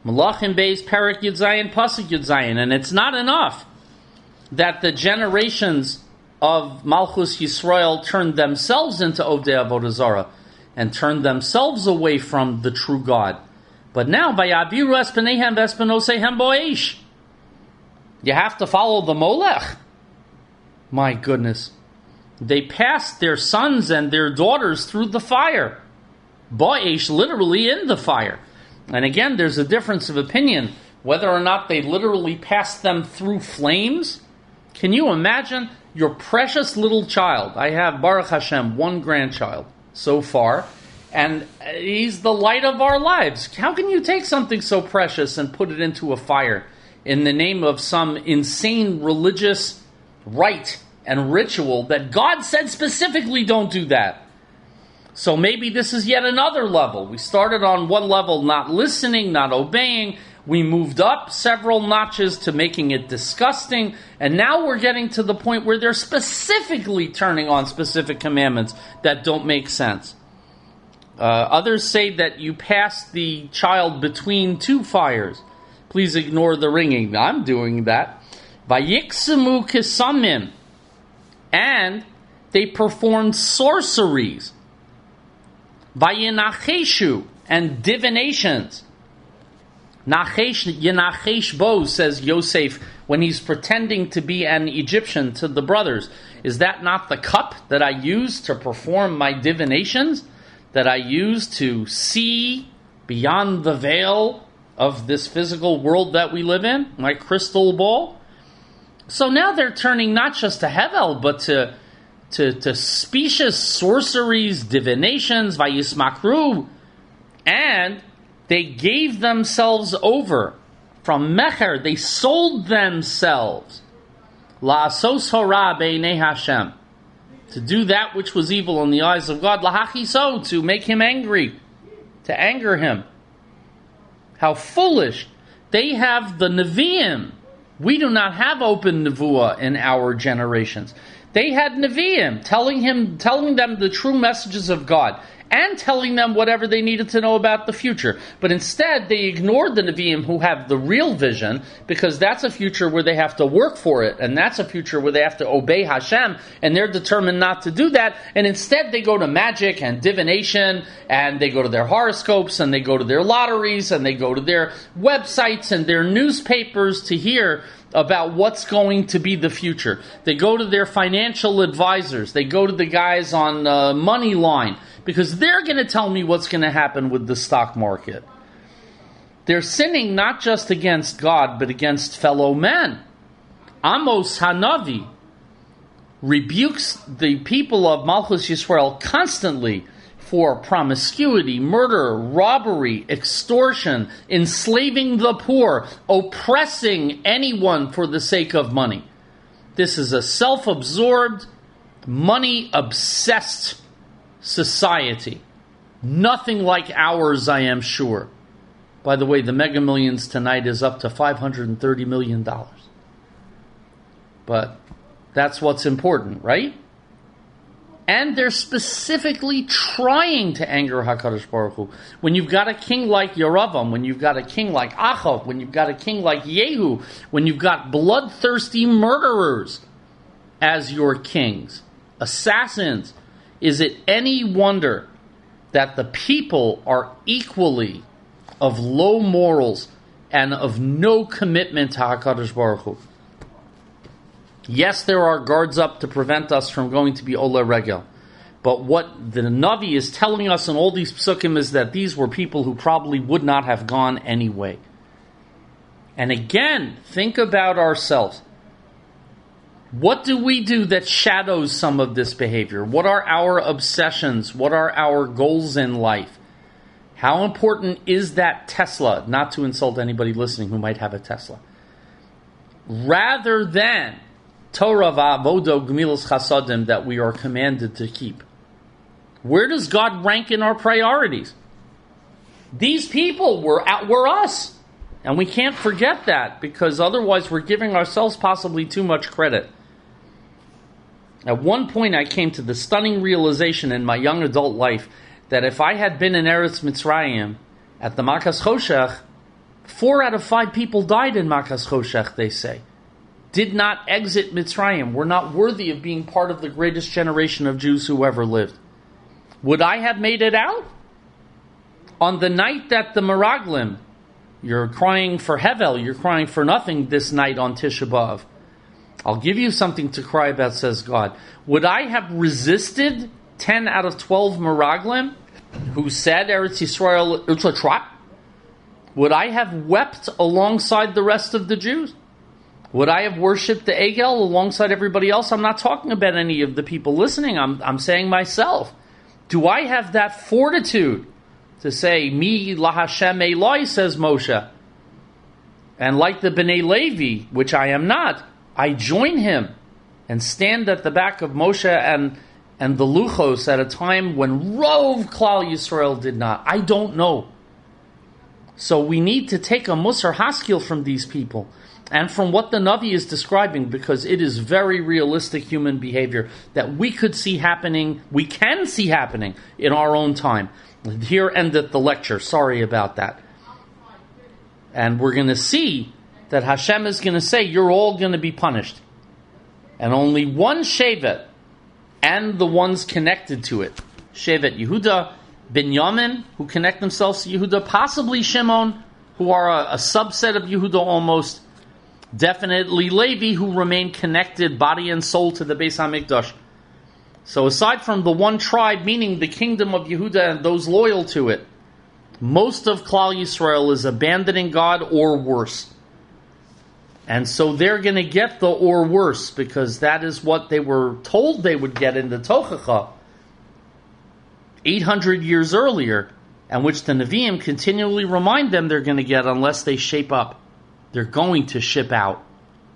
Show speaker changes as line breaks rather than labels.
Malachim Beis Perik Yud Zayin Pasuk Yud Zayin. And it's not enough that the generations of Malchus Yisrael turned themselves into Ovdei Avodah Zarah and turned themselves away from the true God. But now, Vayaviru es Peneihem ves Benoseihem Bo'esh. You have to follow the Molech. My goodness. They passed their sons and their daughters through the fire. Bo'esh, literally in the fire. And again, there's a difference of opinion whether or not they literally passed them through flames. Can you imagine your precious little child? I have, Baruch Hashem, one grandchild so far, and he's the light of our lives. How can you take something so precious and put it into a fire in the name of some insane religious rite and ritual that God said specifically don't do that? So maybe this is yet another level. We started on one level, not listening, not obeying. We moved up several notches to making it disgusting. And now we're getting to the point where they're specifically turning on specific commandments that don't make sense. Others say that you pass the child between two fires. Please ignore the ringing. I'm doing that. Vayiksemu kisamim. And they performed sorceries. Vayinacheshu, and divinations. Yenachesh bo, says Yosef, when he's pretending to be an Egyptian to the brothers. Is that not the cup that I use to perform my divinations? That I use to see beyond the veil of this physical world that we live in? My crystal ball? So now they're turning not just to Hevel, but to specious sorceries, divinations, vayismakru, and they gave themselves over. From Mecher, they sold themselves. La'asos hora b'nei Hashem. To do that which was evil in the eyes of God. Lahachiso, to make him angry. To anger him. How foolish. They have the Nevi'im. We do not have open Nevuah in our generations. They had Nevi'im telling them the true messages of God and telling them whatever they needed to know about the future. But instead, they ignored the Nevi'im who have the real vision, because that's a future where they have to work for it, and that's a future where they have to obey Hashem, and they're determined not to do that. And instead, they go to magic and divination, and they go to their horoscopes, and they go to their lotteries, and they go to their websites and their newspapers to hear about what's going to be the future. They go to their financial advisors. They go to the guys on Moneyline, because they're going to tell me what's going to happen with the stock market. They're sinning not just against God, but against fellow men. Amos Hanavi rebukes the people of Malchus Yisrael constantly for promiscuity, murder, robbery, extortion, enslaving the poor, oppressing anyone for the sake of money. This is a self-absorbed, money-obsessed society. Nothing like ours, I am sure. By the way, the Mega Millions tonight is up to $530 million. But that's what's important, right? And they're specifically trying to anger HaKadosh Baruch Hu. When you've got a king like Yeravam, when you've got a king like Achav, when you've got a king like Yehu, when you've got bloodthirsty murderers as your kings, assassins, is it any wonder that the people are equally of low morals and of no commitment to HaKadosh Baruch Hu? Yes, there are guards up to prevent us from going to be Ola Regel. But what the Navi is telling us in all these psukim is that these were people who probably would not have gone anyway. And again, think about ourselves. What do we do that shadows some of this behavior? What are our obsessions? What are our goals in life? How important is that Tesla? Not to insult anybody listening who might have a Tesla. Rather than Torah va'avodo gemilas chasadim that we are commanded to keep. Where does God rank in our priorities? These people were us. And we can't forget that, because otherwise we're giving ourselves possibly too much credit. At one point I came to the stunning realization in my young adult life that if I had been in Eretz Mitzrayim at the Makas Choshech 4 out of 5 people died in Makas Choshech, they say. Did not exit Mitzrayim, were not worthy of being part of the greatest generation of Jews who ever lived. Would I have made it out? On the night that the Meraglim, you're crying for Hevel, you're crying for nothing this night on Tisha B'Av. I'll give you something to cry about, says God. Would I have resisted 10 out of 12 Meraglim who said Eretz Yisrael it's a trap? Would I have wept alongside the rest of the Jews? Would I have worshipped the Egel alongside everybody else? I'm not talking about any of the people listening. I'm saying myself. Do I have that fortitude to say, Mi lahashem Eloi, says Moshe? And like the Bnei Levi, which I am not, I join him and stand at the back of Moshe and the Luchos at a time when Rov Klal Yisrael did not. I don't know. So we need to take a Musar Haskell from these people and from what the Navi is describing, because it is very realistic human behavior that we could see happening, we can see happening in our own time. Here endeth the lecture. Sorry about that. And we're going to see that Hashem is going to say, you're all going to be punished. And only one Shevet and the ones connected to it, Shevet Yehuda, Binyamin, who connect themselves to Yehuda, possibly Shimon, who are a subset of Yehuda almost, definitely Levi, who remain connected body and soul to the Beis HaMikdash. So aside from the one tribe, meaning the kingdom of Yehuda and those loyal to it, most of Klal Yisrael is abandoning God or worse. And so they're going to get the or worse, because that is what they were told they would get in the Tochacha 800 years earlier, and which the Nevi'im continually remind them they're going to get unless they shape up. They're going to ship out.